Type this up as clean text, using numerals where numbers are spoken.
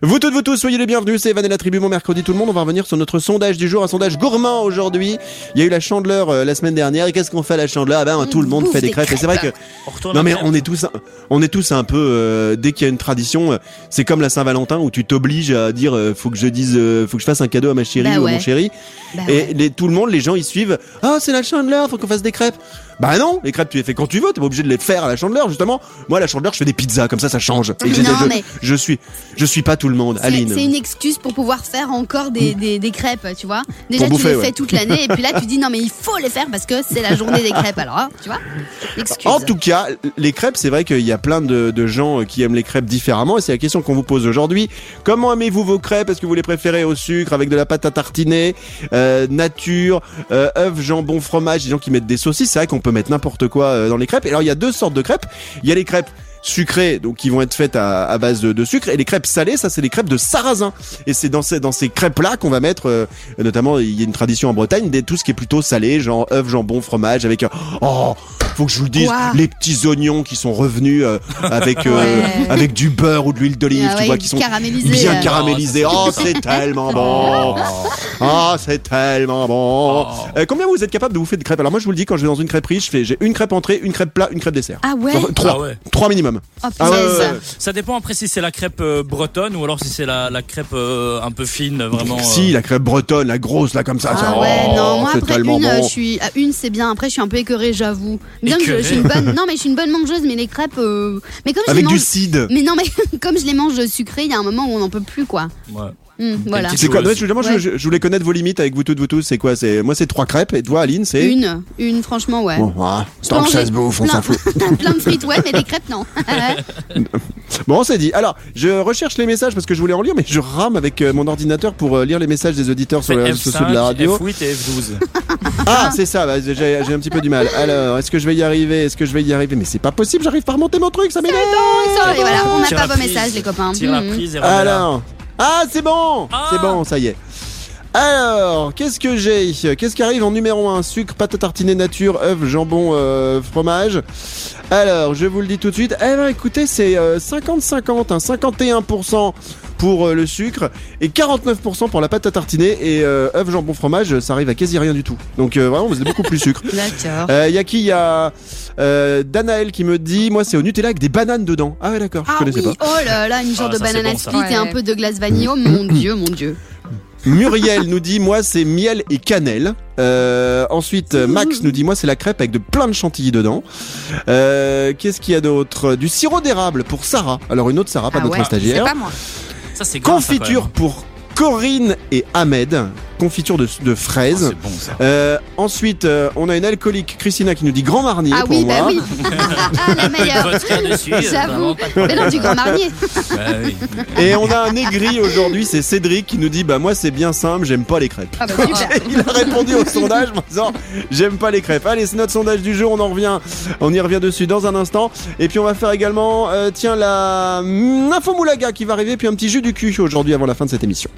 Vous toutes, vous tous, soyez les bienvenus, c'est Evan et la tribu, mon mercredi tout le monde. On va revenir sur notre sondage du jour, un sondage gourmand aujourd'hui. Il y a eu la Chandeleur la semaine dernière, et qu'est-ce qu'on fait à la Chandeleur? Tout le monde fait des crêpes. Et c'est vrai que... Non mais on est tous un peu... dès qu'il y a une tradition, c'est comme la Saint-Valentin où tu t'obliges à dire faut que je fasse un cadeau à ma chérie ou à mon chéri. Tout le monde, les gens ils suivent. Ah, c'est la Chandeleur, faut qu'on fasse des crêpes. Bah non, les crêpes tu les fais quand tu veux, t'es pas obligé de les faire à la Chandeleur justement. Moi à la Chandeleur je fais des pizzas, comme ça change. Et je suis pas tout le monde, Aline. C'est une excuse pour pouvoir faire encore des crêpes, tu vois. Déjà tu les fais toute l'année et puis là tu dis non mais il faut les faire parce que c'est la journée des crêpes alors, tu vois. L'excuse. En tout cas, les crêpes, c'est vrai qu'il y a plein de gens qui aiment les crêpes différemment et c'est la question qu'on vous pose aujourd'hui. Comment aimez-vous vos crêpes? Est-ce que vous les préférez au sucre avec de la pâte à tartiner, nature, œufs, jambon, fromage, des gens qui mettent des saucisses, c'est vrai qu'on peut mettre n'importe quoi dans les crêpes. Et alors il y a deux sortes de crêpes. Il y a les crêpes sucrées, donc qui vont être faites à base de sucre, et les crêpes salées, ça c'est les crêpes de sarrasin. Et c'est dans ces crêpes-là qu'on va mettre, notamment il y a une tradition en Bretagne, tout ce qui est plutôt salé, genre œufs, jambon, fromage, avec faut que je vous le dise, les petits oignons qui sont revenus avec du beurre ou de l'huile d'olive, tu vois, qui sont bien caramélisés. Oh, c'est tellement bon. Oh, c'est tellement bon. Combien vous êtes capable de vous faire de crêpes? Alors moi je vous le dis, quand je vais dans une crêperie, j'ai une crêpe entrée, une crêpe plat, une crêpe dessert. Ah ouais. Trois minimum. Oh, ça dépend après si c'est la crêpe bretonne ou alors si c'est la crêpe un peu fine, vraiment. Si, la crêpe bretonne, la grosse là comme ça. Non, moi après bon. une c'est bien. Après je suis un peu écœurée, j'avoue. Bien que je suis une bonne. Non mais je suis une bonne mangeuse, mais les crêpes. Mais comme avec du cidre. Mais non mais comme je les mange sucrées, il y a un moment où on n'en peut plus quoi. Ouais. Voilà. C'est quoi? Je voulais connaître vos limites avec vous tous. C'est quoi? Moi c'est 3 crêpes et toi Aline c'est une franchement ouais. Tant que ça se bouffe, on s'en fout. Plein de frites ouais, mais les crêpes non. Bon, c'est dit. Alors, je recherche les messages parce que je voulais en lire, mais je rame avec mon ordinateur pour lire les messages des auditeurs sur les réseaux sociaux de la radio. F8 et F12. Ah, c'est ça. J'ai un petit peu du mal. Alors, est-ce que je vais y arriver? Mais c'est pas possible. J'arrive pas à remonter mon truc. Ça m'énerve. Et voilà, on n'a pas vos messages, les copains. Tire la prise et alors. Ah, c'est bon. C'est bon, ça y est. Alors, qu'est-ce que j'ai? Qu'est-ce qui arrive en numéro 1? Sucre, pâte à tartiner nature, œufs, jambon, fromage. Alors, je vous le dis tout de suite. Écoutez, c'est 50-50, 51% pour le sucre et 49% pour la pâte à tartiner et œufs, jambon, fromage, ça arrive à quasi rien du tout. Donc vraiment, vous êtes beaucoup plus sucre. D'accord. Y a qui? Il y a Danaël qui me dit, moi c'est au Nutella avec des bananes dedans. Ah ouais, d'accord, je connaissais pas. Oh là là, une genre de banana split et un peu de glace vanille. Oh mon Dieu. Muriel nous dit, moi c'est miel et cannelle. Ensuite Max nous dit, moi c'est la crêpe avec plein de chantilly dedans. Qu'est-ce qu'il y a d'autre? Du sirop d'érable pour Sarah. Alors une autre Sarah, pas notre stagiaire. C'est pas moi. Ça, c'est confiture pour Corinne et Ahmed. Confiture de fraises. C'est bon, ça. Ensuite, on a une alcoolique, Christina, qui nous dit Grand Marnier pour moi. Ah oui, la meilleure. J'avoue. Mais non, du Grand Marnier. Oui. Et on a un aigri aujourd'hui, c'est Cédric qui nous dit, moi c'est bien simple, j'aime pas les crêpes. Ah bah, super. Il a répondu au sondage en disant, j'aime pas les crêpes. Allez, c'est notre sondage du jour, on y revient dessus dans un instant. Et puis on va faire également, la info moulaga qui va arriver, puis un petit jus du cul aujourd'hui avant la fin de cette émission.